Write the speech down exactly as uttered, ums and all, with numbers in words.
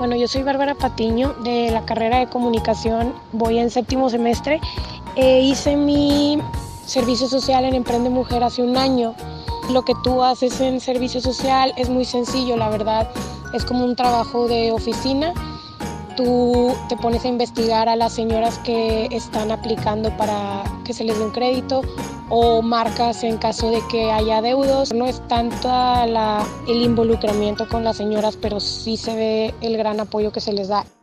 Bueno, yo soy Bárbara Patiño de la carrera de comunicación, voy en séptimo semestre. Eh, hice mi servicio social en Emprende Mujer hace un año. Lo que tú haces en servicio social es muy sencillo, la verdad, es como un trabajo de oficina. Tú te pones a investigar a las señoras que están aplicando para que se les dé un crédito o marcas en caso de que haya deudos. No es tanto la, el involucramiento con las señoras, pero sí se ve el gran apoyo que se les da.